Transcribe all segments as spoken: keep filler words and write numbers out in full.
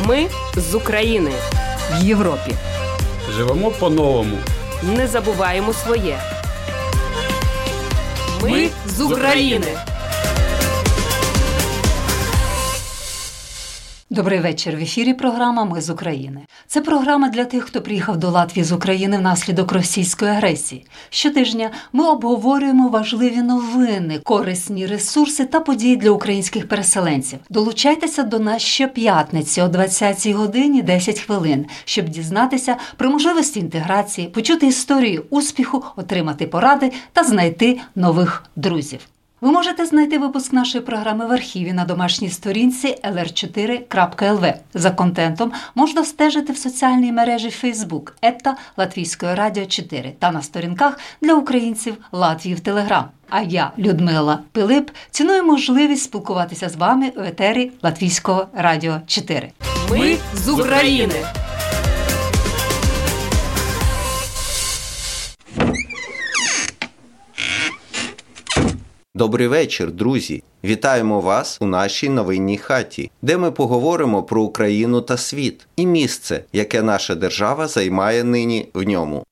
Ми з України. В Європі. Живемо по-новому. Не забуваємо своє. Ми, Ми з України. Добрий вечір. В ефірі програма «Ми з України». Це програма для тих, хто приїхав до Латвії з України внаслідок російської агресії. Щотижня ми обговорюємо важливі новини, корисні ресурси та події для українських переселенців. Долучайтеся до нас щоп'ятниці о двадцятій годині десять хвилин, щоб дізнатися про можливості інтеграції, почути історії успіху, отримати поради та знайти нових друзів. Ви можете знайти випуск нашої програми в архіві на домашній сторінці ел ер чотири крапка ел ве. За контентом можна стежити в соціальній мережі Facebook ета Латвійської радіо чотири та на сторінках для українців Латвії в Телеграм. А я, Людмила Пилип, ціную можливість спілкуватися з вами у етері Латвійського радіо чотири. Ми з України! Добрий вечір, друзі! Вітаємо вас у нашій новинній хаті, де ми поговоримо про Україну та світ і місце, яке наша держава займає нині в ньому.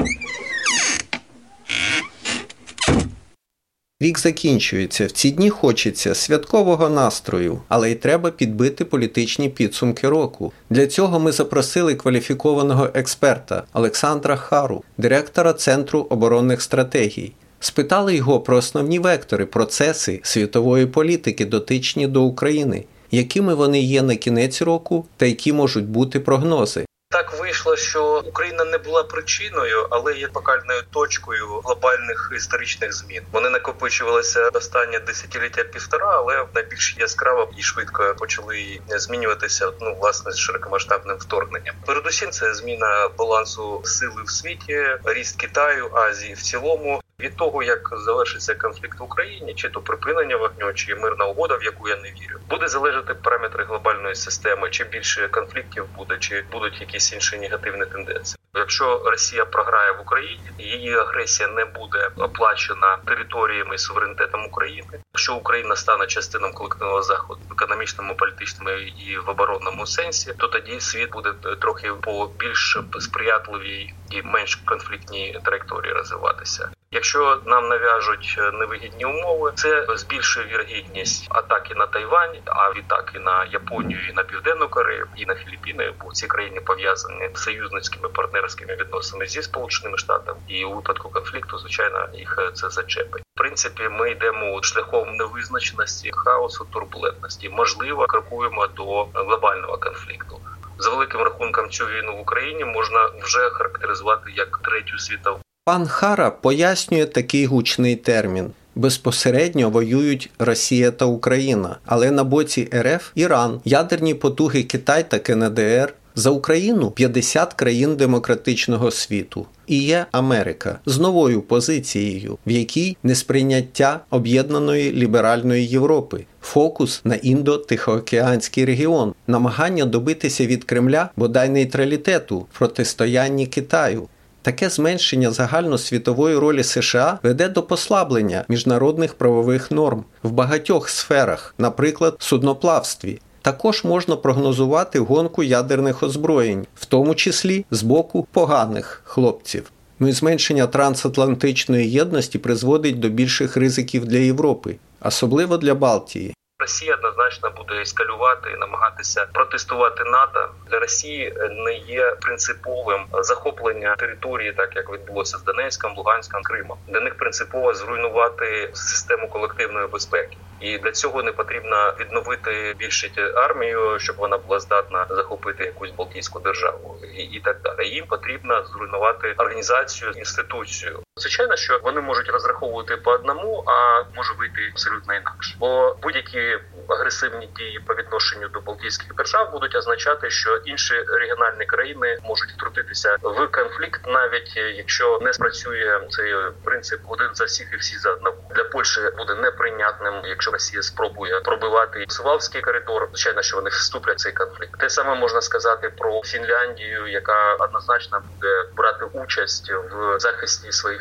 Рік закінчується, в ці дні хочеться святкового настрою, але й треба підбити політичні підсумки року. Для цього ми запросили кваліфікованого експерта Олександра Хару, директора Центру оборонних стратегій. Спитали його про основні вектори, процеси світової політики, дотичні до України, якими вони є на кінець року та які можуть бути прогнози. Так вийшло, що Україна не була причиною, але є фокальною точкою глобальних історичних змін. Вони накопичувалися останнє десятиліття півтора, але найбільш яскраво і швидко почали змінюватися, ну, власне, з широкомасштабним вторгненням. Передусім, це зміна балансу сили в світі, ріст Китаю, Азії в цілому. Від того, як завершиться конфлікт в Україні, чи то припинення вогню, чи мирна угода, в яку я не вірю, буде залежати параметри глобальної системи, чи більше конфліктів буде, чи будуть якісь інші негативні тенденції. Якщо Росія програє в Україні, її агресія не буде оплачена територіями і суверенітетом України. Якщо Україна стане частиною колективного заходу в економічному, політичному і в оборонному сенсі, то тоді світ буде трохи по більш сприятливій і менш конфліктній траєкторії розвиватися. Якщо нам нав'яжуть невигідні умови, це збільшує вірогідність атаки на Тайвань, а відтак і на Японію, і на Південну Корею, і на Філіппіни, бо ці країни пов'язані з союзницькими партнерськими відносинами зі Сполученими Штатами, і у випадку конфлікту, звичайно, їх це зачепить. В принципі, ми йдемо шляхом невизначеності, хаосу, турбулентності. Можливо, крокуємо до глобального конфлікту. За великим рахунком, цю війну в Україні можна вже характеризувати як третю світову. Пан Хара пояснює такий гучний термін. Безпосередньо воюють Росія та Україна, але на боці ер еф – Іран, ядерні потуги Китай та ка ен де ер. За Україну – п'ятдесят країн демократичного світу. І є Америка з новою позицією, в якій несприйняття об'єднаної ліберальної Європи, фокус на Індо-Тихоокеанський регіон, намагання добитися від Кремля бодай нейтралітету в протистоянні Китаю. Таке зменшення загальносвітової ролі США веде до послаблення міжнародних правових норм в багатьох сферах, наприклад, судноплавстві. Також можна прогнозувати гонку ядерних озброєнь, в тому числі з боку поганих хлопців. Ну і зменшення трансатлантичної єдності призводить до більших ризиків для Європи, особливо для Балтії. Росія однозначно буде ескалювати і намагатися протестувати НАТО. Для Росії не є принциповим захоплення території, так як відбулося з Донецьком, Луганськом, Кримом. Для них принципово зруйнувати систему колективної безпеки. І для цього не потрібно відновити більше армію, щоб вона була здатна захопити якусь Балтійську державу і, і так далі. Їм потрібно зруйнувати організацію, інституцію. Звичайно, що вони можуть розраховувати по одному, а може вийти абсолютно інакше. Бо будь-які агресивні дії по відношенню до Балтійських держав будуть означати, що інші регіональні країни можуть втрутитися в конфлікт, навіть якщо не спрацює цей принцип один за всіх і всі за одного. Для Польщі буде неприйнятним, якщо Росія спробує пробивати Сувалський коридор. Звичайно, що вони вступлять в цей конфлікт. Те саме можна сказати про Фінляндію, яка однозначно буде брати участь в захисті своїх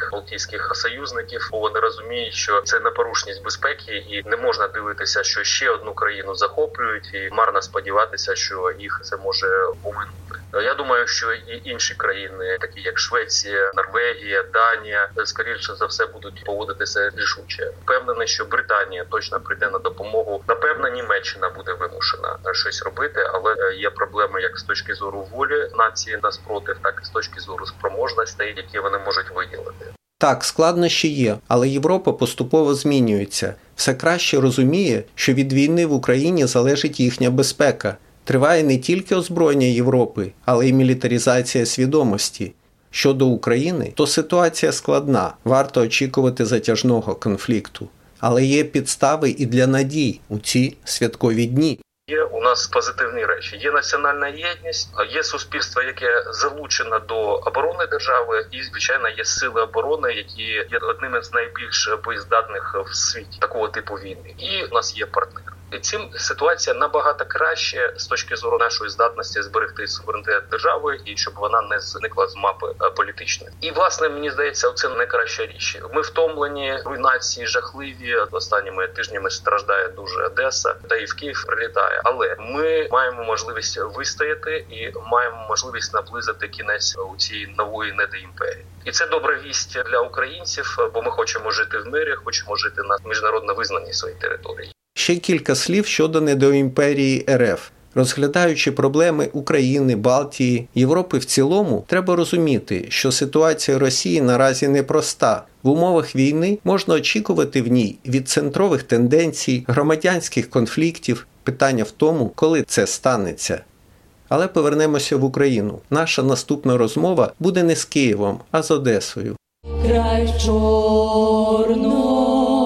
своїх балтійських союзників. Вони розуміють, що це непорушність безпеки, і не можна дивитися, що ще одну країну захоплюють, і марно сподіватися, що їх це може оминути. Я думаю, що і інші країни, такі як Швеція, Норвегія, Данія, скоріше за все будуть поводитися рішуче. Впевнений, що Британія точно прийде на допомогу. Напевно, Німеччина буде вимушена щось робити, але є проблеми як з точки зору волі нації на спротив, так і з точки зору спроможностей, які вони можуть виділити. Так, складнощі є, але Європа поступово змінюється. Все краще розуміє, що від війни в Україні залежить їхня безпека. Триває не тільки озброєння Європи, але й мілітаризація свідомості. Щодо України, то ситуація складна, варто очікувати затяжного конфлікту. Але є підстави і для надій у ці святкові дні. Є у нас позитивні речі. Є національна єдність, є суспільство, яке залучено до оборони держави, і, звичайно, є сили оборони, які є одним із найбільш боєздатних в світі такого типу війни. І у нас є партнер. І цим ситуація набагато краще з точки зору нашої здатності зберегти суверенітет держави і щоб вона не зникла з мапи політичної. І, власне, мені здається, це найкраща річ. Ми втомлені, руйнації жахливі. Останніми тижнями страждає дуже Одеса, та і в Київ прилітає. Але ми маємо можливість вистояти і маємо можливість наблизити кінець у цій нової недоімперії. І це добра вість для українців, бо ми хочемо жити в мирі, хочемо жити на міжнародно визнаній своїй території. Ще кілька слів щодо недоімперії РФ. Розглядаючи проблеми України, Балтії, Європи в цілому, треба розуміти, що ситуація Росії наразі непроста. В умовах війни можна очікувати в ній відцентрових тенденцій, громадянських конфліктів, питання в тому, коли це станеться. Але повернемося в Україну. Наша наступна розмова буде не з Києвом, а з Одесою. Край чорного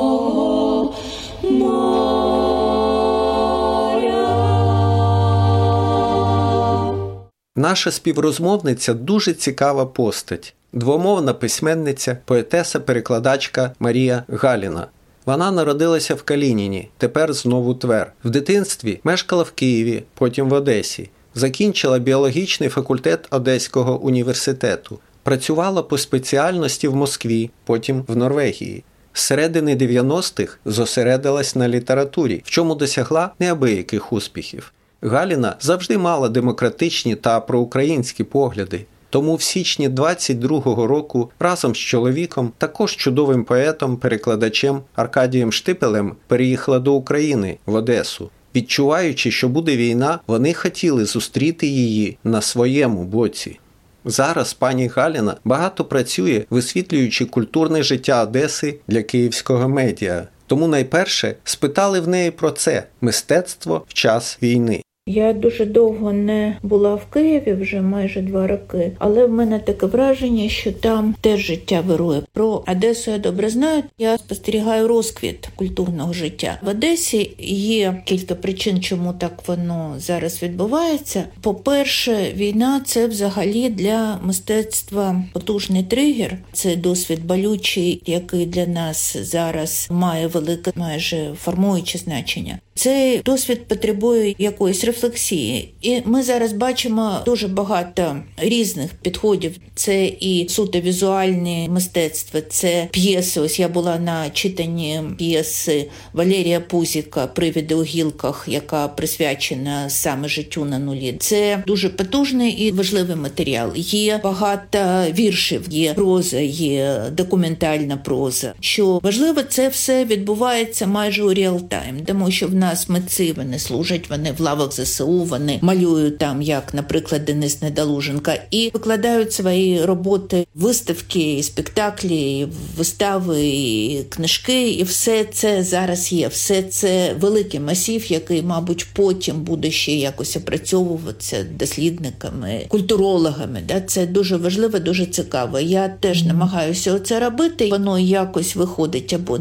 Наша співрозмовниця дуже цікава постать. Двомовна письменниця, поетеса-перекладачка Марія Галіна. Вона народилася в Калініні, тепер знову Твер. В дитинстві мешкала в Києві, потім в Одесі. Закінчила біологічний факультет Одеського університету. Працювала по спеціальності в Москві, потім в Норвегії. З середини дев'яностих зосередилась на літературі, в чому досягла неабияких успіхів. Галіна завжди мала демократичні та проукраїнські погляди. Тому в січні двадцять другого року разом з чоловіком, також чудовим поетом, перекладачем Аркадієм Штипелем, переїхала до України, в Одесу. Відчуваючи, що буде війна, вони хотіли зустріти її на своєму боці. Зараз пані Галіна багато працює, висвітлюючи культурне життя Одеси для київського медіа. Тому найперше спитали в неї про це – мистецтво в час війни. Я дуже довго не була в Києві, вже майже два роки, але в мене таке враження, що там теж життя вирує. Про Одесу я добре знаю, я спостерігаю розквіт культурного життя. В Одесі є кілька причин, чому так воно зараз відбувається. По-перше, війна – це взагалі для мистецтва потужний тригер. Це досвід болючий, який для нас зараз має велике, майже формуюче значення. Цей досвід потребує якоїсь рефлексії. І ми зараз бачимо дуже багато різних підходів. Це і суто візуальне мистецтво, це п'єси. Ось я була на читанні п'єси Валерія Пузіка «Привиди у гілках», яка присвячена саме життю на нулі. Це дуже потужний і важливий матеріал. Є багато віршів, є проза, є документальна проза. Що важливо, це все відбувається майже у реал-тайм, тому що в нас митці, вони служать, вони в лавах ЗСУ, вони малюють там, як, наприклад, Денис Недолуженко, і викладають свої роботи, виставки, і спектаклі, і вистави, і книжки, і все це зараз є. Все це великий масив, який, мабуть, потім буде ще якось опрацьовуватися дослідниками, культурологами. Да? Це дуже важливо, дуже цікаво. Я теж намагаюся це робити, воно якось виходить або ні.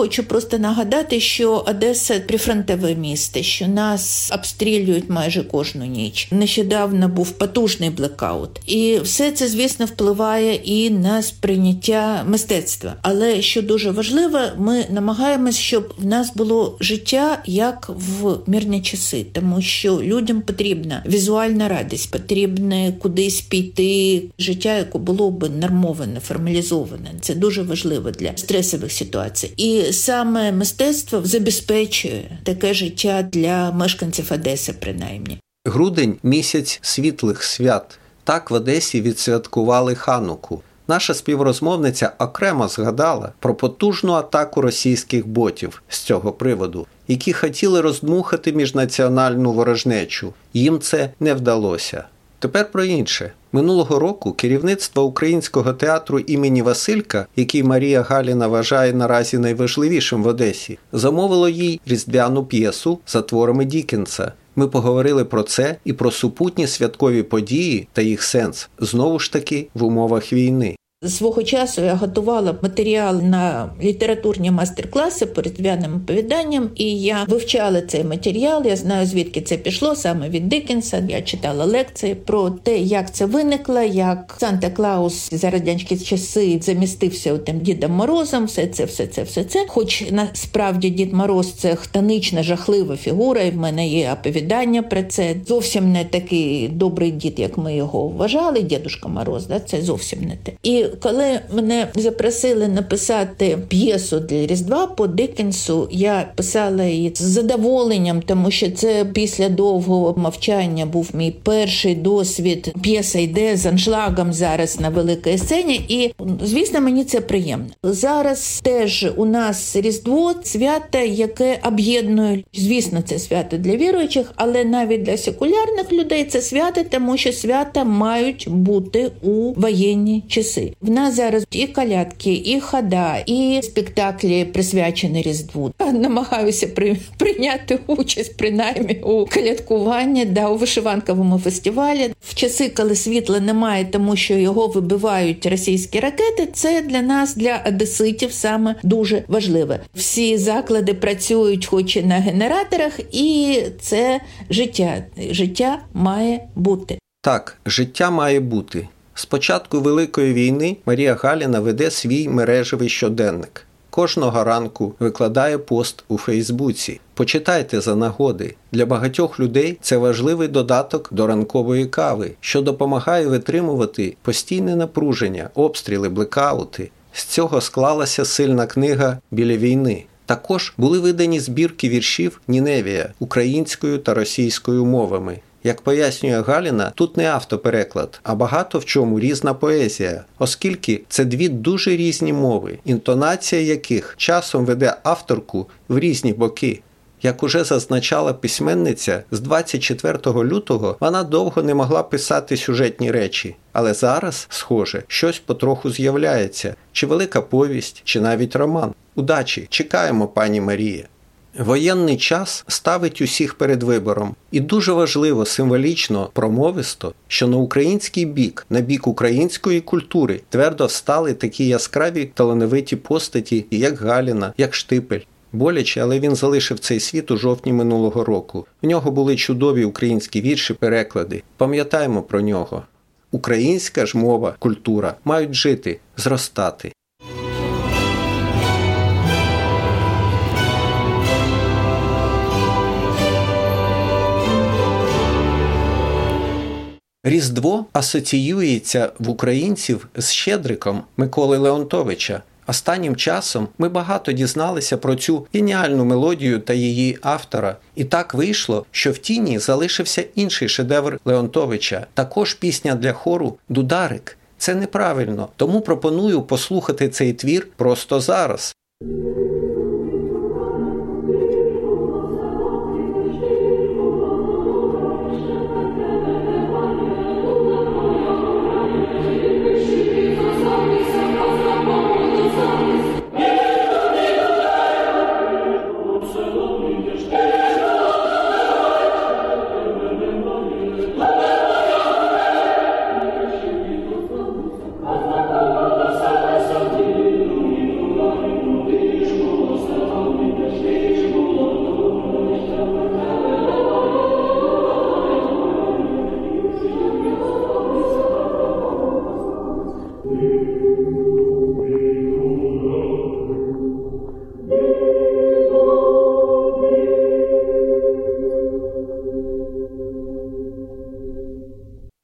Хочу просто нагадати, що Одеса – прифронтове місто, що нас обстрілюють майже кожну ніч. Нещодавно був потужний блекаут. І все це, звісно, впливає і на сприйняття мистецтва. Але, що дуже важливо, ми намагаємось, щоб в нас було життя як в мирні часи, тому що людям потрібна візуальна радість, потрібне кудись піти, життя, яке було б нормоване, формалізоване. Це дуже важливо для стресових ситуацій. І саме мистецтво забезпечує таке життя для мешканців Одеси, принаймні. Грудень – місяць світлих свят. Так в Одесі відсвяткували Хануку. Наша співрозмовниця окремо згадала про потужну атаку російських ботів з цього приводу, які хотіли роздмухати міжнаціональну ворожнечу. Їм це не вдалося. Тепер про інше. Минулого року керівництво Українського театру імені Василька, який Марія Галіна вважає наразі найважливішим в Одесі, замовило їй різдвяну п'єсу за творами Діккенса. Ми поговорили про це і про супутні святкові події та їх сенс, знову ж таки, в умовах війни. Свого часу я готувала матеріал на літературні мастер-класи по різдвяним оповіданням, і я вивчала цей матеріал, я знаю, звідки це пішло, саме від Діккенса. Я читала лекції про те, як це виникло, як Санта-Клаус за радянські часи замістився тим Дідом Морозом, все це, все це, все це. Хоч насправді Дід Мороз – це хтонична, жахлива фігура, і в мене є оповідання про це. Зовсім не такий добрий дід, як ми його вважали, Дідушка Мороз, да? Це зовсім не те. І коли мене запросили написати п'єсу для Різдва по Діккенсу, я писала її з задоволенням, тому що це після довгого мовчання був мій перший досвід. П'єса йде з аншлагом зараз на великій сцені, і, звісно, мені це приємно. Зараз теж у нас Різдво – свято, яке об'єднує, звісно, це свято для віруючих, але навіть для секулярних людей це свято, тому що свята мають бути у воєнні часи. В нас зараз і колядки, і хода, і спектаклі присвячені Різдву. Я намагаюся при, прийняти участь принаймні у колядкуванні, да, у вишиванковому фестивалі. В часи, коли світла немає, тому що його вибивають російські ракети, це для нас, для одеситів, саме дуже важливо. Всі заклади працюють хоч і на генераторах, і це життя. Життя має бути. Так, життя має бути. З початку Великої війни Марія Галіна веде свій мережевий щоденник. Кожного ранку викладає пост у Фейсбуці. Почитайте за нагоди. Для багатьох людей це важливий додаток до ранкової кави, що допомагає витримувати постійне напруження, обстріли, блекаути. З цього склалася сильна книга «Біля війни». Також були видані збірки віршів «Ніневія» українською та російською мовами. Як пояснює Галіна, тут не автопереклад, а багато в чому різна поезія, оскільки це дві дуже різні мови, інтонація яких часом веде авторку в різні боки. Як уже зазначала письменниця, з двадцять четвертого лютого вона довго не могла писати сюжетні речі, але зараз, схоже, щось потроху з'являється, чи велика повість, чи навіть роман. Удачі! Чекаємо, пані Марія! Воєнний час ставить усіх перед вибором. І дуже важливо, символічно, промовисто, що на український бік, на бік української культури твердо встали такі яскраві талановиті постаті, як Галіна, як Штипель. Боляче, але він залишив цей світ у жовтні минулого року. В нього були чудові українські вірші, переклади. Пам'ятаємо про нього. Українська ж мова, культура мають жити, зростати. Різдво асоціюється в українців з Щедриком Миколи Леонтовича. Останнім часом ми багато дізналися про цю геніальну мелодію та її автора. І так вийшло, що в тіні залишився інший шедевр Леонтовича, також пісня для хору «Дударик». Це неправильно, тому пропоную послухати цей твір просто зараз. Thank you.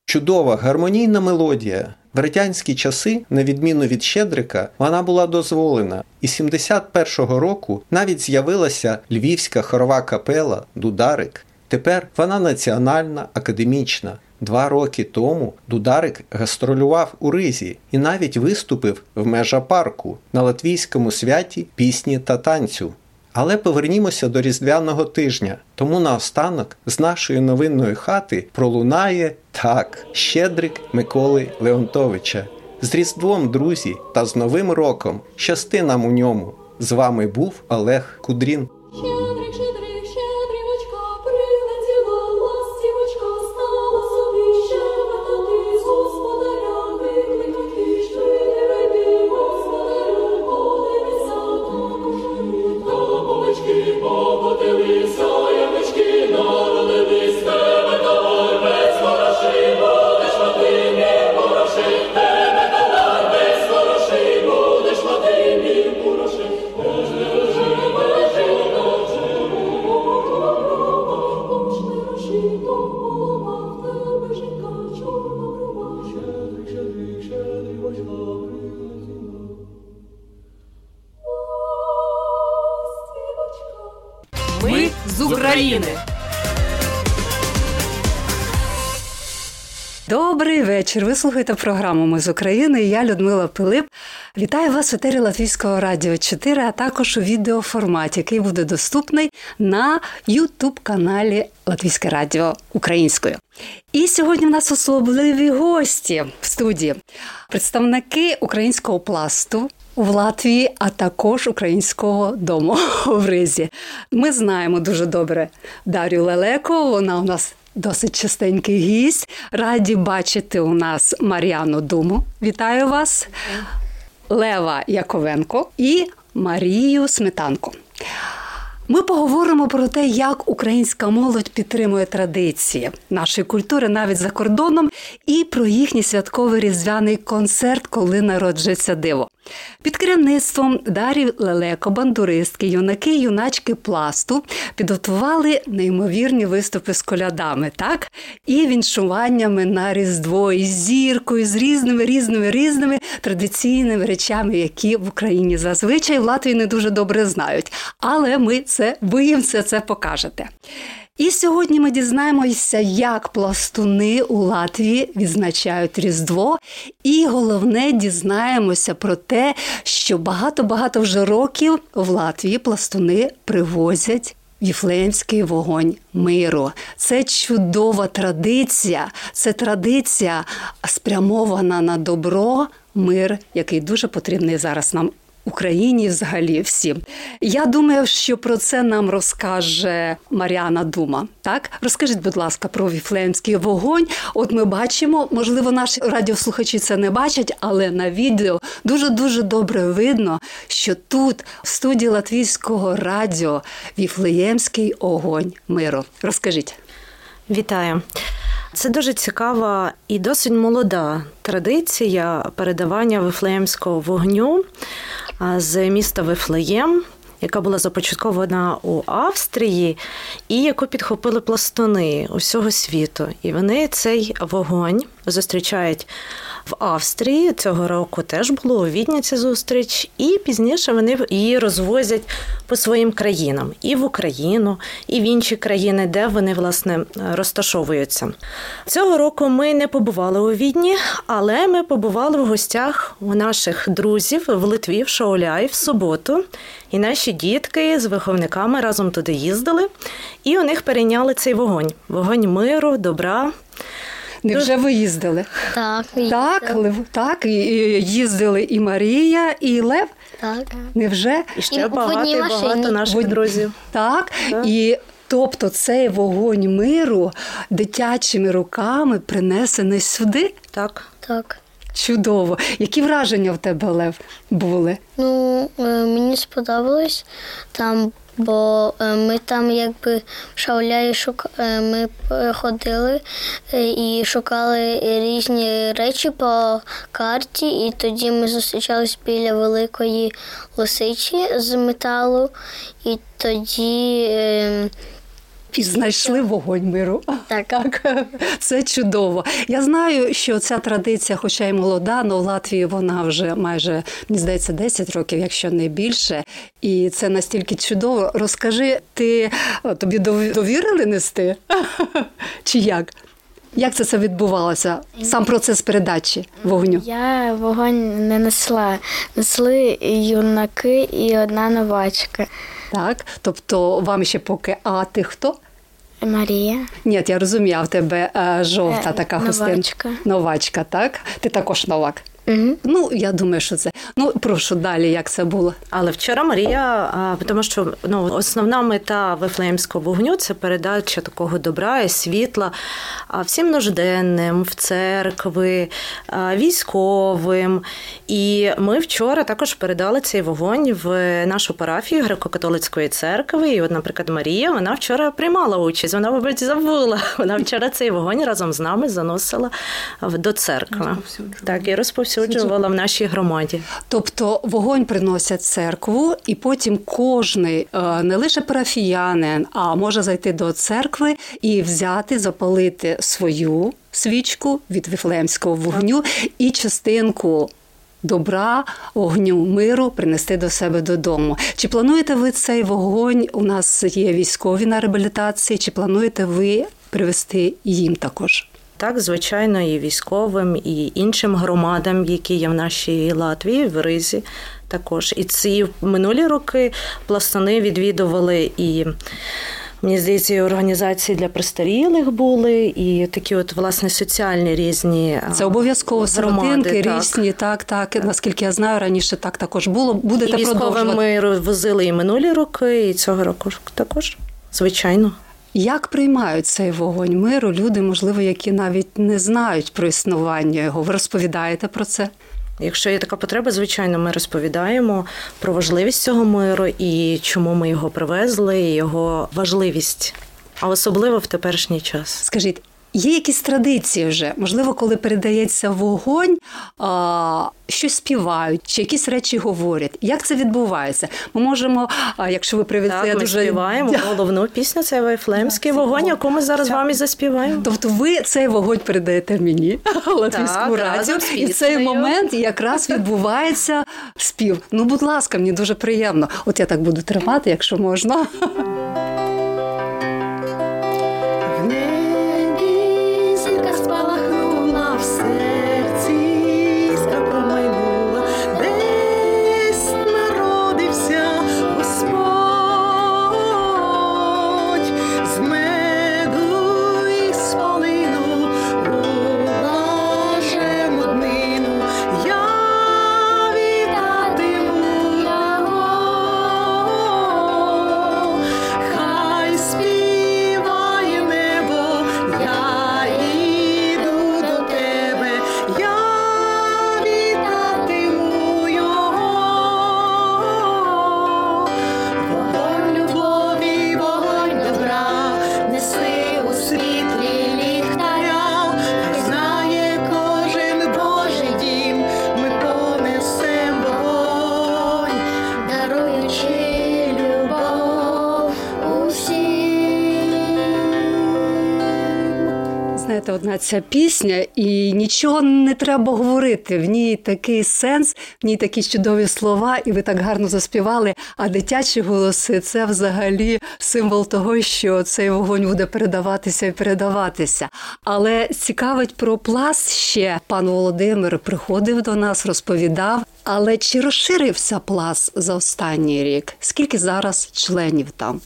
Чудова, гармонійна мелодія. В радянські часи, на відміну від Щедрика, вона була дозволена. І сімдесят першого року навіть з'явилася львівська хорова капела «Дударик». Тепер вона національна, академічна. Два роки тому Дударик гастролював у Ризі і навіть виступив в Межапарку на латвійському святі пісні та танцю. Але повернімося до Різдвяного тижня. Тому наостанок з нашої новинної хати пролунає так Щедрик Миколи Леонтовича. З Різдвом, друзі, та з Новим роком. Щасти нам у ньому. З вами був Олег Кудрін. Щедрик, щедрик, щедрівочка, прилетіла ластівочка, стала собі щебетати, з господаря викликати, щедрик, господарю, подивися, до кошарі. До бабочки покотилися, ямочки народились, тебе давай без хороший, будеш мати мій хороший, тебе давай без хороший, будеш мати мій хороший. Ми з України. Добрий вечір. Ви слухаєте програму «Ми з України» і я, Людмила Пилип. Вітаю вас в етері Латвійського радіо чотири, а також у відеоформаті, який буде доступний на ютуб-каналі Латвійське радіо українською. І сьогодні в нас особливі гості в студії. Представники українського пласту в Латвії, а також українського дому в Ризі. Ми знаємо дуже добре Дар'ю Лелеко, вона у нас досить частенький гість. Раді бачити у нас Мар'яну Думу. Вітаю вас. Лева Яковенко і Марію Сметанко. Ми поговоримо про те, як українська молодь підтримує традиції нашої культури навіть за кордоном, і про їхній святковий різдвяний концерт «Коли народжується диво». Під керівництвом Дар'ї Лелеко, бандуристки, юнаки і юначки пласту підготували неймовірні виступи з колядами, так? І віншуваннями на Різдво, і зіркою, з різними, різними, різними традиційними речами, які в Україні зазвичай в Латвії не дуже добре знають. Але ми це, ви їм все це покажете. І сьогодні ми дізнаємося, як пластуни у Латвії відзначають Різдво. І головне, дізнаємося про те, що багато-багато вже років в Латвії пластуни привозять Віфлеємський вогонь миру. Це чудова традиція. Це традиція спрямована на добро, мир, який дуже потрібний зараз нам Україні взагалі всім. Я думаю, що про це нам розкаже Мар'яна Дума. Так? Розкажіть, будь ласка, про Віфлеємський вогонь. От ми бачимо, можливо, наші радіослухачі це не бачать, але на відео дуже-дуже добре видно, що тут, в студії Латвійського радіо, Віфлеємський огонь миру. Розкажіть. Вітаю. Це дуже цікава і досить молода традиція передавання Вифлеємського вогню з міста Вифлеєм, яка була започаткована у Австрії і яку підхопили пластуни усього світу. І вони цей вогонь зустрічають в Австрії. Цього року теж було у Відні ця зустріч. І пізніше вони її розвозять по своїм країнам. І в Україну, і в інші країни, де вони, власне, розташовуються. Цього року ми не побували у Відні, але ми побували в гостях у наших друзів в Литві, в Шауляї, в суботу. І наші дітки з виховниками разом туди їздили. І у них перейняли цей вогонь. Вогонь миру, добра. Невже ви їздили? Так, Так, Лев, так, і їздили і Марія, і Лев? Так. Невже? І ще І багато, і багато наших В- друзів. Так, Так. і тобто цей вогонь миру дитячими руками принесений сюди? Так. Так. Чудово. Які враження в тебе, Лев, були? Ну, е, мені сподобалось там, бо е, ми там якби в Шауляї шук... е, ми е, ходили е, і шукали різні речі по карті, і тоді ми зустрічались біля великої лисичі з металу, і тоді е, І знайшли вогонь миру. Так. Так, це чудово. Я знаю, що ця традиція, хоча й молода, але в Латвії вона вже майже, мені здається, десять років, якщо не більше. І це настільки чудово. Розкажи, ти, тобі довірили нести? Чи як? Як це все відбувалося? Сам процес передачі вогню? Я вогонь не несла. Несли юнаки і одна новачка. Так, тобто вам ще поки, а ти хто? Марія. Ні, я розумію, а в тебе е, жовта Е, така хустинка. новачка. Новачка, так? Ти також новак. Угу. Ну, я думаю, що це. Ну, прошу далі, як це було. Але вчора Марія, а, тому що ну, основна мета Вифлеємського вогню – це передача такого добра і світла а, всім нужденним, в церкви, а, військовим. І ми вчора також передали цей вогонь в нашу парафію Греко-католицької церкви. І от, наприклад, Марія, вона вчора приймала участь, вона, мабуть, забула. Вона вчора цей вогонь разом з нами заносила до церкви. Так, і розповсюджувала. Суджувала в нашій громаді. Тобто вогонь приносять в церкву, і потім кожний, не лише парафіянин, а може зайти до церкви і взяти, запалити свою свічку від Вифлеємського вогню і частинку добра, вогню, миру принести до себе додому. Чи плануєте ви цей вогонь, у нас є військові на реабілітації, чи плануєте ви привезти їм також? Так, звичайно, і військовим, і іншим громадам, які є в нашій Латвії, в Ризі також. І ці минулі роки пластуни відвідували і, мені здається, і організації для престарілих були, і такі от, власне, соціальні різні Це обов'язково серединки так. різні, так, так, так. Наскільки я знаю, раніше так також було. Будете і продовжувати. І військовим ми возили і минулі роки, і цього року також, звичайно. Як приймають цей вогонь миру люди, можливо, які навіть не знають про існування його? Ви розповідаєте про це? Якщо є така потреба, звичайно, ми розповідаємо про важливість цього миру і чому ми його привезли, і його важливість, а особливо в теперішній час. Скажіть, є якісь традиції вже? Можливо, коли передається вогонь, а, щось співають, чи якісь речі говорять. Як це відбувається? Ми можемо, а, якщо ви привезли... Так, ми дуже... співаємо головну пісню, це Вифлеємський вогонь, яку ми зараз вам і заспіваємо. Тобто ви цей вогонь передаєте мені, Латвійську радіо, і в цей момент якраз відбувається спів. Ну, будь ласка, мені дуже приємно. От я так буду тримати, якщо можна. Знаєте, одна ця пісня, і нічого не треба говорити. В ній такий сенс, в ній такі чудові слова, і ви так гарно заспівали. А дитячі голоси – це взагалі символ того, що цей вогонь буде передаватися і передаватися. Але цікавить про Пласт ще. Пан Володимир приходив до нас, розповідав. Але чи розширився Пласт за останній рік? Скільки зараз членів там?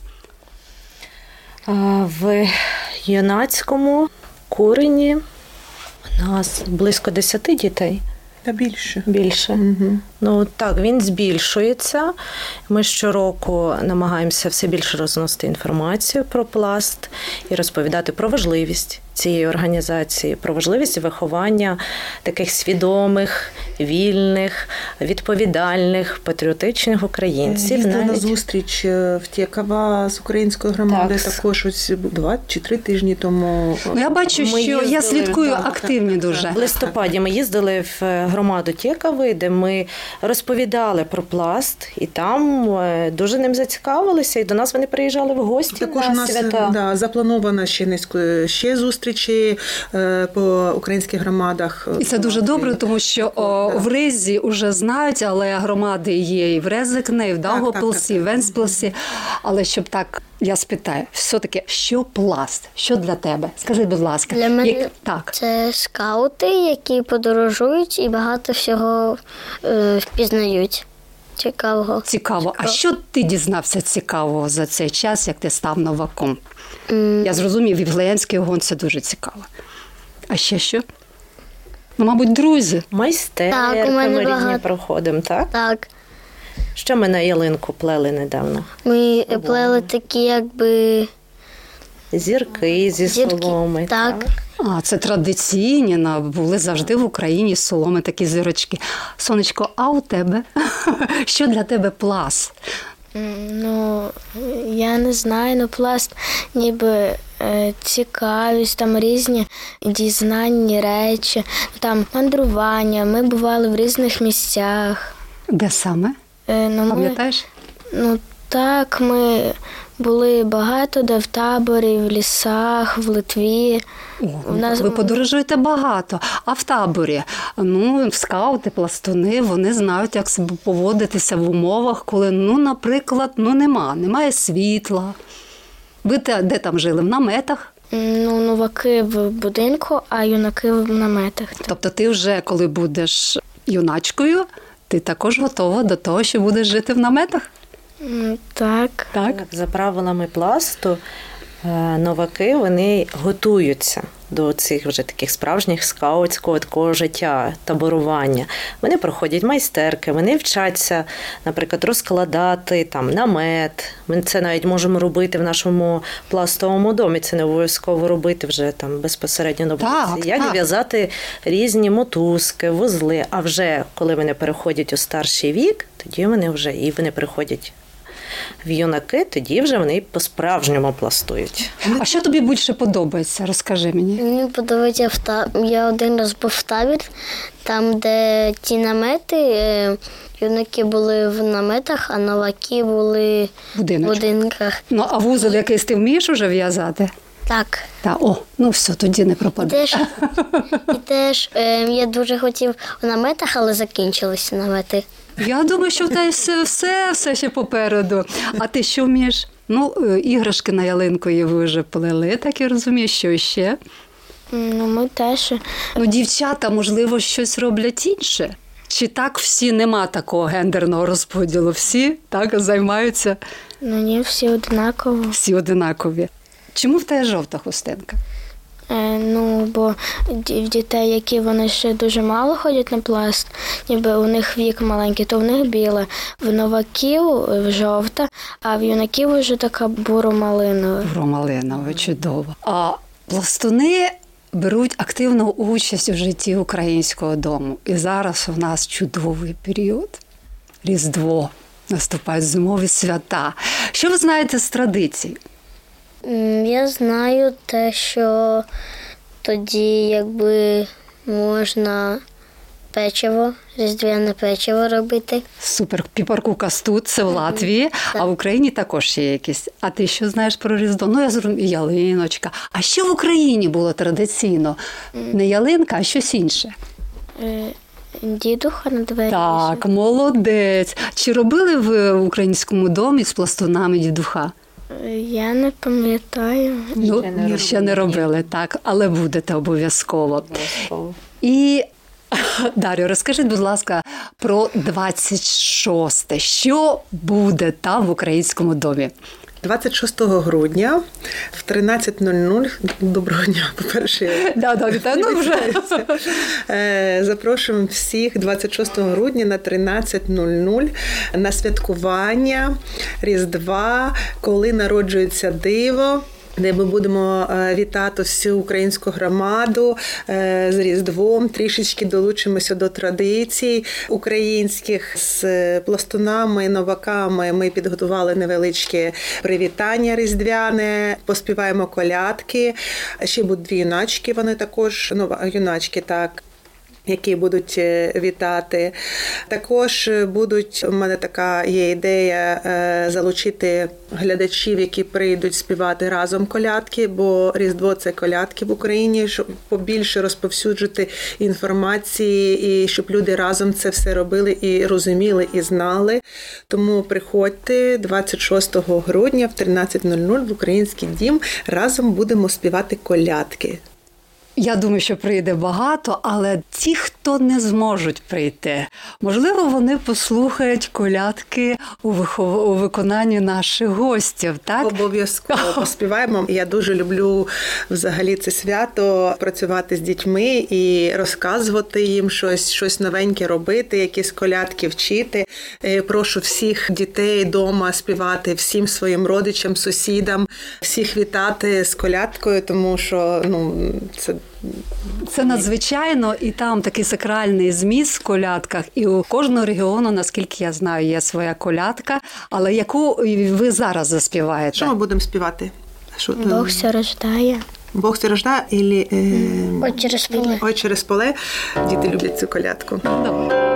В юнацькому курені у нас близько десяти дітей. Та більше. Більше. Угу. Ну так, він збільшується. Ми щороку намагаємося все більше розносити інформацію про Пласт і розповідати про важливість цієї організації, про важливість виховання таких свідомих, вільних, відповідальних, патріотичних українців. Їздили на зустріч в Тєкава з українською громадою так. Також ось два чи три тижні тому. Ну, я бачу, ми що їздили, я слідкую так, активні так, дуже. В листопаді ми їздили в громаду Тєкави, де ми розповідали про пласт, і там дуже ним зацікавилися, і до нас вони приїжджали в гості. Також на у нас свята. Да, заплановано ще низку ще зустрічі е, по українських громадах. І це дуже добре, тому що о, в Ризі вже знають, але громади є і в Резикне, і в Даугавпилсі, і в Вентспілсі. Але щоб так, я спитаю, все-таки, що пласт? Що для тебе? Скажи, будь ласка. Для мене Як... так. це скаути, які подорожують і багато всього е, впізнають. Цікавого. Цікаво. А що ти дізнався цікавого за цей час, як ти став новаком? Mm. Я зрозумів, Віфлеємський огонь – це дуже цікаво. А ще що? Ну, мабуть, друзі. Майстерки ми різні багато... проходимо, так? Так. Що ми на ялинку плели недавно? Ми плели такі, якби... Зірки зі Зірки. соломи. Так. так. А, це традиційні, були завжди в Україні з соломи такі зірочки. Сонечко, а у тебе? Що для тебе пласт? Ну, я не знаю, ну пласт ніби е, цікавість, там різні дізнанні речі, там мандрування, ми бували в різних місцях. Де саме? Е, ну, Пам'ятаєш? Ми, ну так, ми були багато де в таборі, в лісах, в Литві. О, в нас... Ви подорожуєте багато. А в таборі? Ну, скаути, пластуни, вони знають, як себе поводитися в умовах, коли, ну, наприклад, ну, нема, немає світла. Ви те, де там жили? В наметах? Ну, новаки в будинку, а юнаки в наметах. Так. Тобто ти вже, коли будеш юначкою, ти також готова до того, що будеш жити в наметах? Так. Так. За правилами пласту, новаки, вони готуються до цих вже таких справжніх скаутського такого життя, таборування. Вони проходять майстерки, вони вчаться, наприклад, розкладати там намет. Ми це навіть можемо робити в нашому пластовому домі, це не обов'язково робити вже там безпосередньо на вулиці. Як так. в'язати різні мотузки, вузли, а вже коли вони переходять у старший вік, тоді вони вже і вони приходять в юнаки, тоді вже вони по-справжньому пластують. А що тобі більше подобається? Розкажи мені. Мені подобається, в та... я один раз був в табір, там, де ті намети, юнаки були в наметах, а новаки були Будиночок. в будинках. Ну, а вузол якийсь ти вмієш уже в'язати? Так. Та, о, ну все, тоді не пропаде. І теж, і теж е, я дуже хотів у наметах, але закінчилися намети. Я думаю, що в тебе все, все, все ще попереду. А ти що вмієш? Ну, іграшки на ялинку ви вже плели, так я розумію, що ще? Ну, ми теж. Ну, дівчата, можливо, щось роблять інше? Чи так всі, нема такого гендерного розподілу? Всі так займаються? Ну, ні, всі однаково. Всі одинакові. Чому в тебе жовта хустинка? Е, ну, бо в дітей, які вони ще дуже мало ходять на пласт, ніби у них вік маленький, то в них біле. В новаків жовта, а в юнаків вже така буро-малинова. Буро-малинова, чудово. А пластуни беруть активну участь у житті українського дому. І зараз у нас чудовий період. Різдво. Наступають зимові свята. Що ви знаєте з традицій? Я знаю те, що тоді якби можна печиво, різдвяне печиво робити. Супер. Піпаркукас тут, це в Латвії, mm-hmm. а в Україні також ще якісь. А ти що знаєш про Різдво? Ну, я зрозумію, ялиночка. А що в Україні було традиційно? Mm. Не ялинка, а щось інше? Mm. Дідуха на двері. Так, молодець. Чи робили ви в українському домі з пластунами дідуха? Я не пам'ятаю. Ну, ще не, ще не робили, так, але будете обов'язково. Обов'язково. І, Дар'ю, розкажіть, будь ласка, про двадцять шосте. Що буде там в українському домі? двадцять шостого грудня в тринадцять нуль нуль, доброго дня, по-перше, да, да, вітаю, ну, вже. Запрошуємо всіх двадцять шостого грудня на тринадцять нуль нуль на святкування Різдва, коли народжується диво, де ми будемо вітати всю українську громаду з Різдвом, трішечки долучимося до традицій українських. З пластунами, новаками ми підготували невеличке привітання різдвяне, поспіваємо колядки. Ще будуть дві юначки, вони також, ну, юначки, так. які будуть вітати. Також будуть, у мене така є ідея, залучити глядачів, які прийдуть співати разом колядки, бо Різдво – це колядки в Україні, щоб побільше розповсюджити інформації і щоб люди разом це все робили і розуміли, і знали. Тому приходьте двадцять шостого грудня в тринадцять нуль нуль в Український дім, разом будемо співати колядки. Я думаю, що прийде багато, але ті, хто не зможуть прийти, можливо, вони послухають колядки у, вихов... у виконанні наших гостів, так? Обов'язково поспіваємо. Я дуже люблю взагалі це свято, працювати з дітьми і розказувати їм щось, щось новеньке робити, якісь колядки вчити. Прошу всіх дітей вдома співати, всім своїм родичам, сусідам, всіх вітати з колядкою, тому що, ну, це Це надзвичайно, і там такий сакральний зміст в колядках, і у кожного регіону, наскільки я знаю, є своя колядка, але яку ви зараз заспіваєте? Що ми будемо співати? Що, Бог все рождає. Бог все рождає, і... Е... Ой, через поле. Ой, через поле. Діти люблять цю колядку. Добре.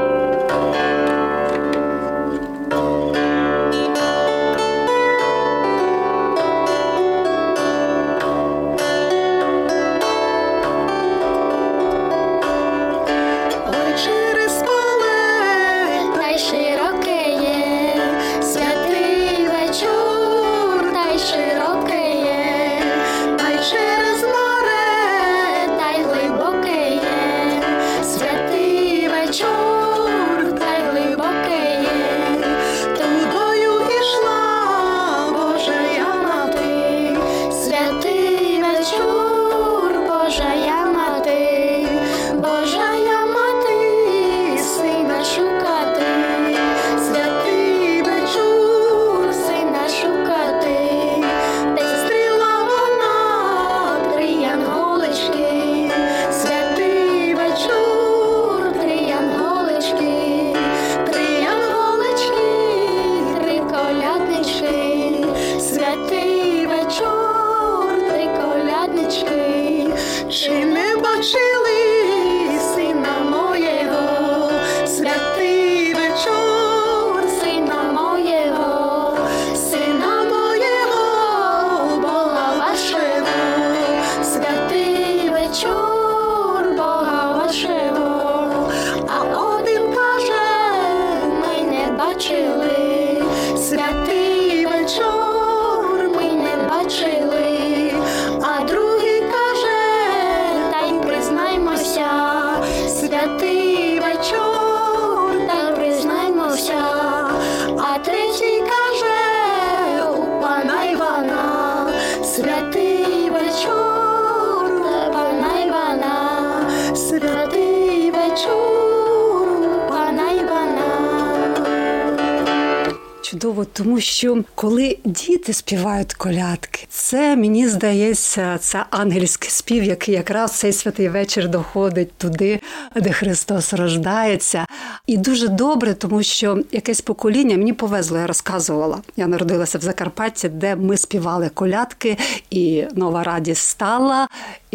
Чудово, тому що коли діти співають колядки, це, мені здається, це ангельський спів, який якраз цей святий вечір доходить туди, де Христос рождається. І дуже добре, тому що якесь покоління, мені повезло, я розказувала. Я народилася в Закарпатті, де ми співали колядки, і Нова радість стала,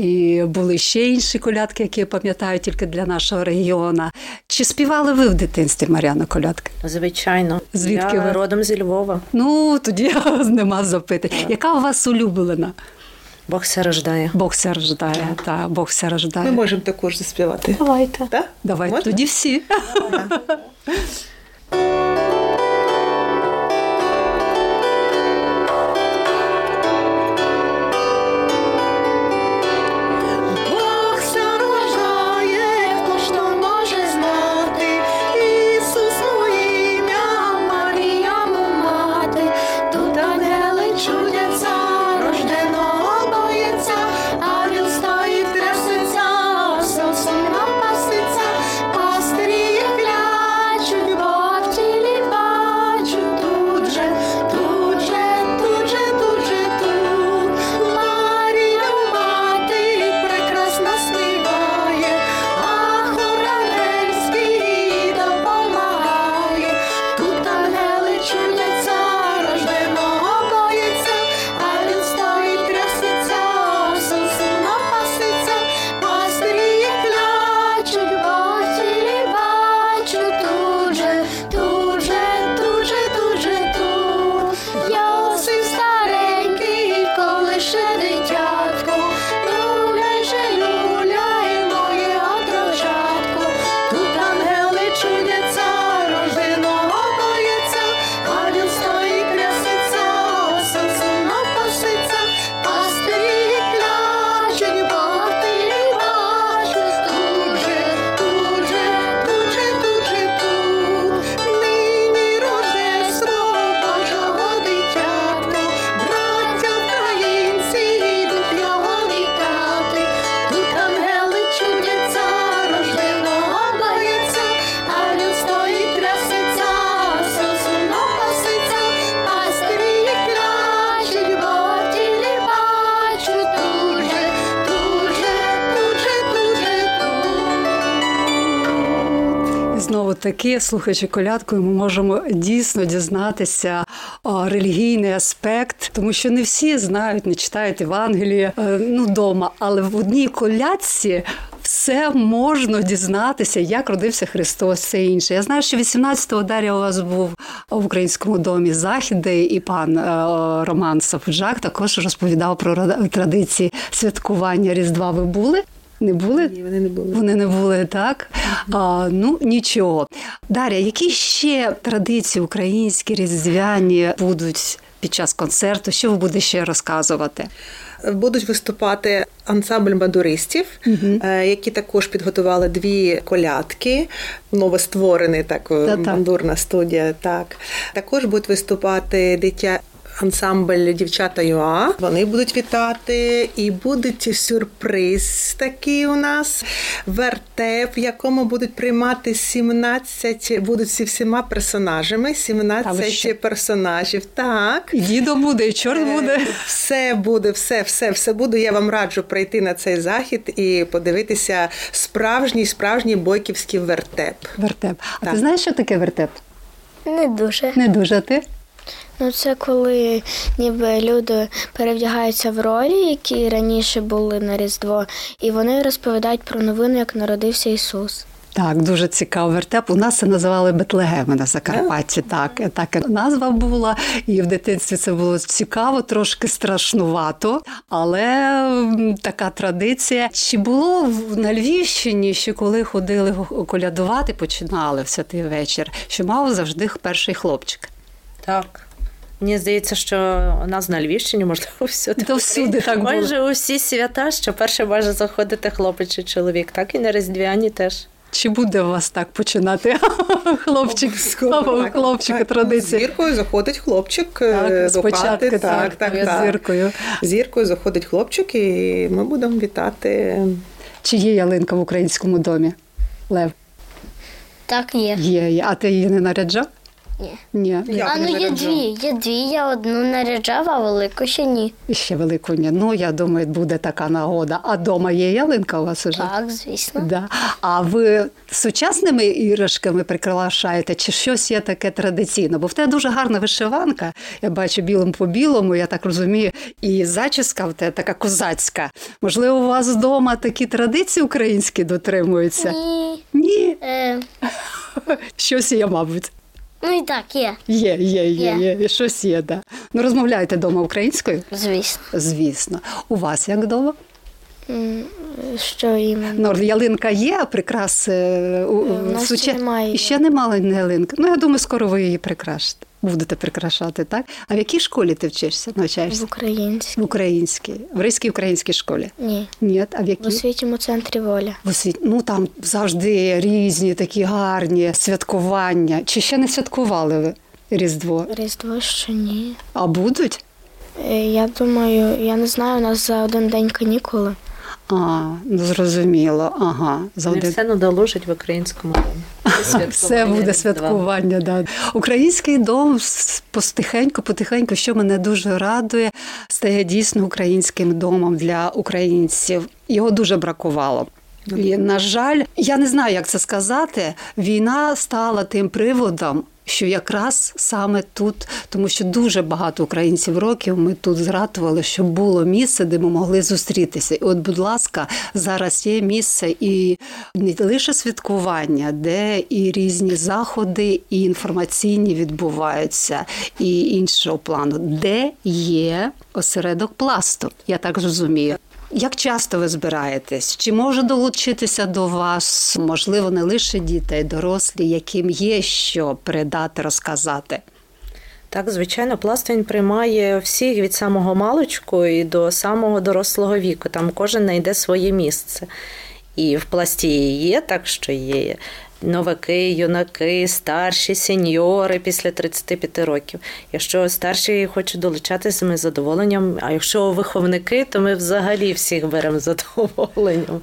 і були ще інші колядки, які я пам'ятаю тільки для нашого регіону. Чи співали ви в дитинстві, Мар'яно, колядки? Звичайно. Звідки я ви? Родом зі Львова. Ну, тоді нема запитань. Яка у вас улюблена? Бог все рождає. Бог все рождає, так, Бог все рождає. Ми можемо також заспівати. Давайте. Так? Давайте, Можна? тоді всі. Пастирі клячуть, бо навпаки, слухаючи колядку, ми можемо дійсно дізнатися о, релігійний аспект, тому що не всі знають, не читають Євангеліє, е, ну, дома, але в одній колядці все можна дізнатися, як родився Христос, все інше. Я знаю, що вісімнадцятого Дар'я у вас був в Українському домі Західи, і пан е, Роман Сафуджак також розповідав про традиції святкування Різдва. Ви були? Не були? Ні, вони не були. Вони не були, так? А, ну, нічого. Дар'я, які ще традиції українські, різдвяні будуть під час концерту? Що ви будете ще розказувати? Будуть виступати ансамбль бандуристів, угу. які також підготували дві колядки, новостворений так, бандурна студія. Так. Також будуть виступати дитя ансамбль «Дівчата ЮА». Вони будуть вітати. І буде сюрприз такий у нас. Вертеп, в якому будуть приймати сімнадцять, будуть всі всіма персонажами. сімнадцять персонажів. Так. І дідо буде, і чорт буде. Все буде, все, все, все буде. Я вам раджу прийти на цей захід і подивитися справжній, справжній бойківський вертеп. Вертеп. А так. Ти знаєш, що таке вертеп? Не дуже. Не дуже, а ти? Ну, це коли ніби люди перевдягаються в ролі, які раніше були на Різдво, і вони розповідають про новину, як народився Ісус. Так, дуже цікавий вертеп. У нас це називали Бетлегеми на Закарпатті. Так, так назва була. І в дитинстві це було цікаво, трошки страшнувато, але така традиція. Чи було на Львівщині, що коли ходили колядувати, починали в святий вечір, що мав завжди перший хлопчик? Так. Мені здається, що у нас на Львівщині, можливо, всюди. То всюди так було. Майже усі свята, що перше може заходити хлопець чи чоловік, так і на Різдвяні теж. Чи буде у вас так починати хлопчик, хлопчика традиція? Зіркою заходить хлопчик так, до хати. Так, так, так, так. Зіркою. Зіркою заходить хлопчик, і ми будемо вітати. Чи є ялинка в Українському домі, Лев? Так, є. Є, є. А ти її не наряджав? Ні. Ні. А, ну є дві, є дві, я одну наряджав, а велику ще ні. І ще велику ні. Ну, я думаю, буде така нагода. А дома є ялинка у вас уже? Так, звісно. Да. А ви сучасними іграшками прикрашаєте, чи щось є таке традиційне? Бо в тебе дуже гарна вишиванка, я бачу білим по білому, я так розумію, і зачіска в тебе така козацька. Можливо, у вас вдома такі традиції українські дотримуються? Ні. Ні? Е... Щось є, мабуть. Ну і так, є. Є, є, є, є, є. Щось є, да. Ну, розмовляєте вдома українською? Звісно. Звісно. У вас як вдома? Що іменно? Ну, ялинка є, а прикраси У нас ще немає. І ще немає ялинки. Ну, я думаю, скоро ви її прикрашите. Будете прикрашати, так? А в якій школі ти вчишся, навчаєшся? В українській. В українській. В Ризькій українській школі? Ні. Ні, а в якій? В освітньому центрі «Воля». В освіт... Ну, там завжди різні такі гарні святкування. Чи ще не святкували ви Різдво? Різдво ще ні. А будуть? Я думаю, я не знаю, у нас за один день канікули. А, ну зрозуміло, ага. За один... все надоложить в українському домі. Все буде святкування, да. Український дом постихеньку, потихеньку, що мене дуже радує, стає дійсно українським домом для українців. Його дуже бракувало. І, на жаль, я не знаю, як це сказати, війна стала тим приводом, що якраз саме тут, тому що дуже багато українців років ми тут згадували, щоб було місце, де ми могли зустрітися. І от, будь ласка, зараз є місце і не лише святкування, де і різні заходи, і інформаційні відбуваються, і іншого плану, де є осередок пласту, я так розумію. Як часто ви збираєтесь? Чи може долучитися до вас, можливо, не лише діти, а й дорослі, яким є що передати, розказати? Так, звичайно, пласт він приймає всіх від самого маличку і до самого дорослого віку. Там кожен знайде своє місце. І в пласті є так, що є новаки, юнаки, старші, сеньори після тридцяти п'яти років. Якщо старші хочуть долучатися, ми з задоволенням. А якщо виховники, то ми взагалі всіх беремо з задоволенням.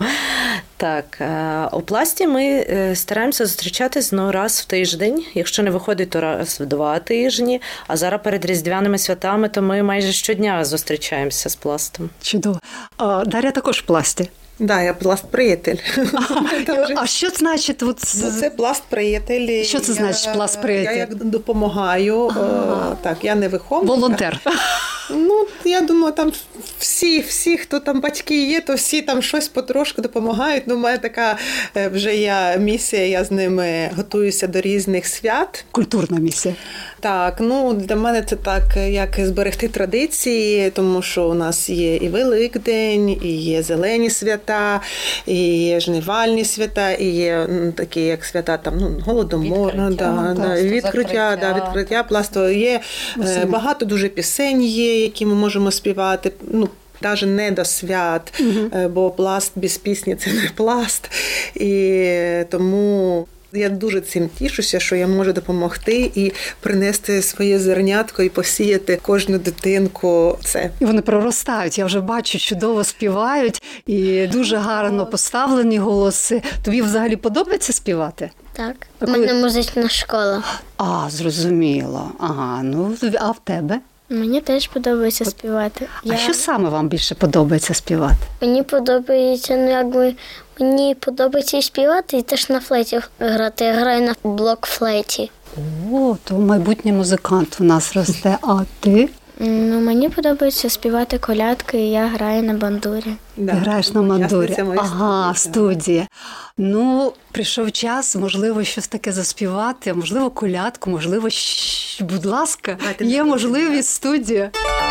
Так, у пласті ми стараємося зустрічатись ну, раз в тиждень. Якщо не виходить, то раз в два тижні. А зараз перед різдвяними святами, то ми майже щодня зустрічаємося з пластом. Чудово. А Дар'я також в пласті? Да, я пласт-приятель. А що значить? От... Ну, це пласт-приятель. Що це значить пласт-приятель? Я як допомагаю. Ага. Так, я не виховую. Волонтер. Ну, я думаю, там всі, всі, хто там батьки є, то всі там щось потрошку допомагають. Ну, у мене така вже є місія, я з ними готуюся до різних свят. Культурна місія. Так, ну, для мене це так, як зберегти традиції, тому що у нас є і Великдень, і є зелені свята, і є жнивальні свята, і є ну, такі, як свята, там, ну, Голодомор, відкриття, да, да, да, відкриття, да, відкриття пласту. Є е, багато дуже пісень є, які ми можемо співати, ну, навіть не до свят, угу. бо пласт без пісні – це не пласт. І тому я дуже цим тішуся, що я можу допомогти і принести своє зернятко і посіяти кожну дитинку це. І вони проростають, я вже бачу, чудово співають і дуже гарно поставлені голоси. Тобі взагалі подобається співати? Так, у мене музична школа. А, зрозуміло. Ага, ну, а в тебе? Мені теж подобається співати. А Я... що саме вам більше подобається співати? Мені подобається, ну якби, мені подобається і співати, і теж на флейті грати. Я граю на блок-флейті. О, то майбутній музикант у нас росте, а ти? Ну, мені подобається співати колядки, і я граю на бандурі. Да. Ти граєш на бандурі? Ага, студія. Ну, прийшов час, можливо, щось таке заспівати, можливо, колядку, можливо, щ... будь ласка, є можливість студія.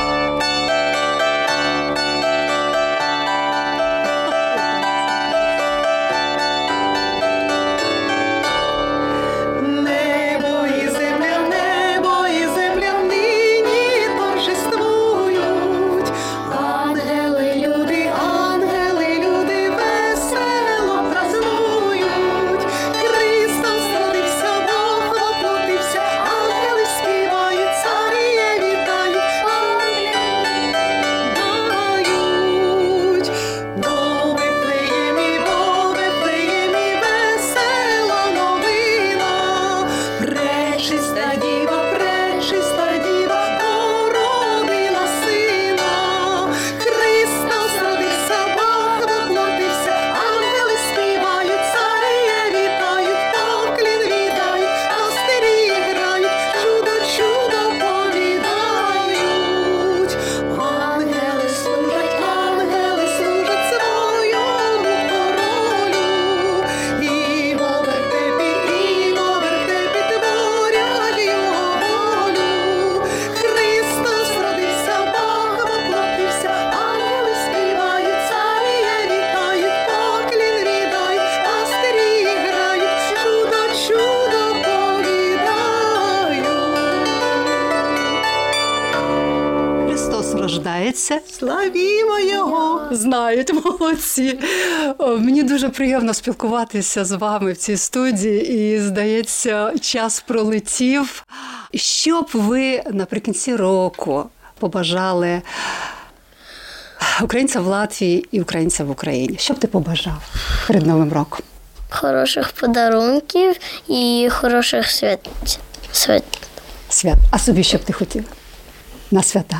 Славімо його! Знають, молодці. О, мені дуже приємно спілкуватися з вами в цій студії і, здається, час пролетів. Що б ви наприкінці року побажали українцям в Латвії і українцям в Україні? Що б ти побажав перед Новим роком? Хороших подарунків і хороших свят. Свят. Свят. А собі що б ти хотів на свята?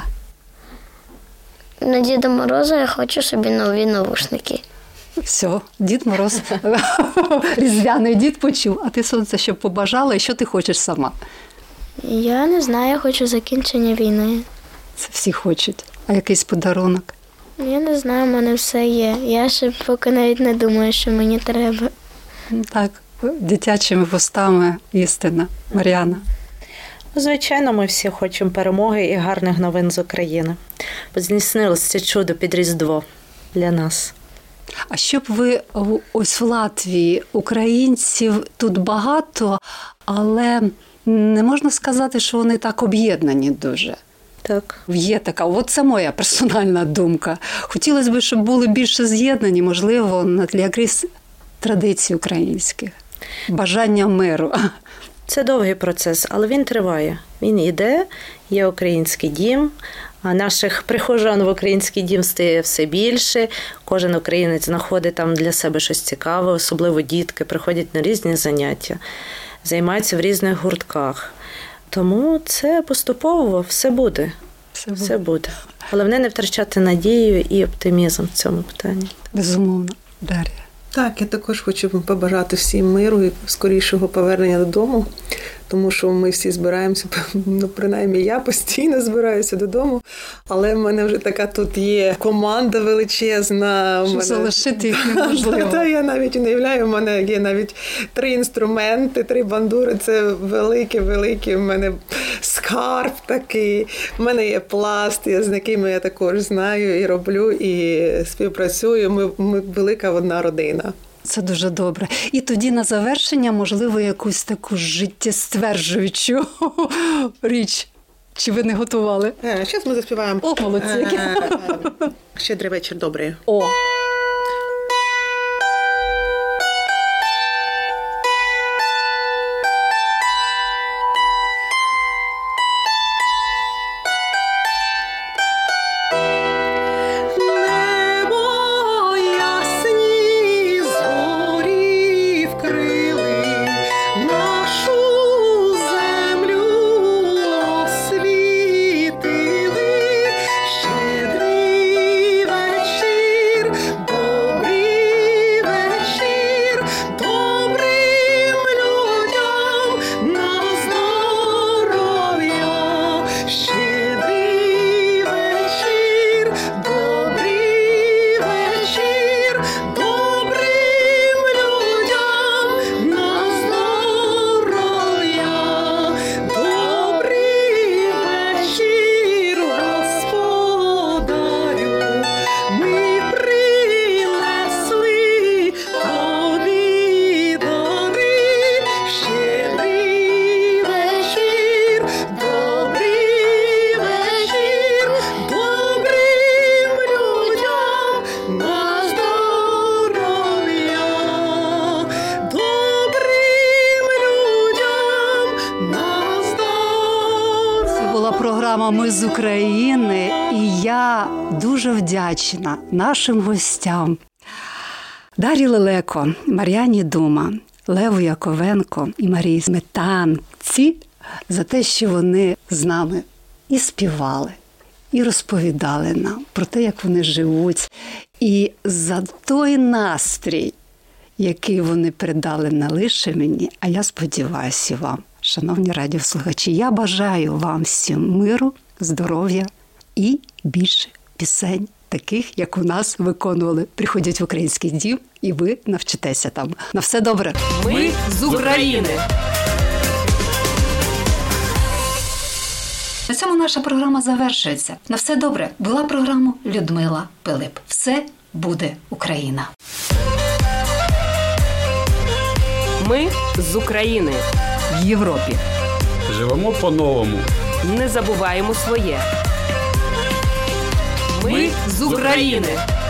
На Діда Мороза я хочу собі нові навушники. Все, Дід Мороз, різдвяний дід почув. А ти, Сонце, що побажала і що ти хочеш сама? Я не знаю, я хочу закінчення війни. Це всі хочуть. А якийсь подарунок? Я не знаю, в мене все є. Я ще поки навіть не думаю, що мені треба. Так, дитячими вустами істина. Мар'яна. Звичайно, ми всі хочемо перемоги і гарних новин з України. Бо здійснилося це чудо під Різдво для нас. А щоб ви ось в Латвії, українців тут багато, але не можна сказати, що вони так об'єднані дуже. Так. Є така, от це моя персональна думка. Хотілося б, щоб були більше з'єднані, можливо, на тлі якихось традицій українських, бажання миру. Це довгий процес, але він триває. Він йде, є український дім, а наших прихожан в український дім стає все більше. Кожен українець знаходить там для себе щось цікаве, особливо дітки приходять на різні заняття, займаються в різних гуртках. Тому це поступово все буде. Все буде. Все буде. Головне не втрачати надію і оптимізм в цьому питанні. Безумовно. Дар'я. Так, я також хочу побажати всім миру і скорішого повернення додому, тому що ми всі збираємося, ну, принаймні я постійно збираюся додому, але в мене вже така тут є команда величезна. Що мене... залишити їх неможливо. Та я навіть уявляю, в мене є навіть три інструменти, три бандури, це великий-великий в мене скарб такий. В мене є пласт, з якими я також знаю і роблю, і співпрацюю. Ми, ми велика одна родина. Це дуже добре. І тоді на завершення, можливо, якусь таку життєстверджуючу річ. Чи ви не готували? Зараз ми заспіваємо. О, молодці. Щедрий вечір, добрий. О. Ми з України, і я дуже вдячна нашим гостям Дар'ї Лелеко, Мар'яні Дума, Леву Яковенко і Марії Сметанці за те, що вони з нами і співали, і розповідали нам про те, як вони живуть, і за той настрій, який вони передали не лише мені, а я сподіваюся і вам. Шановні радіослухачі, я бажаю вам всім миру, здоров'я і більше пісень, таких, як у нас виконували. Приходять в Український дім, і ви навчитеся там. На все добре. Ми з України. На цьому наша програма завершується. На все добре. Була програма Людмила Пилип. Все буде Україна. Ми з України. В Європі. Живемо по-новому. Не забуваємо своє. Ми з України.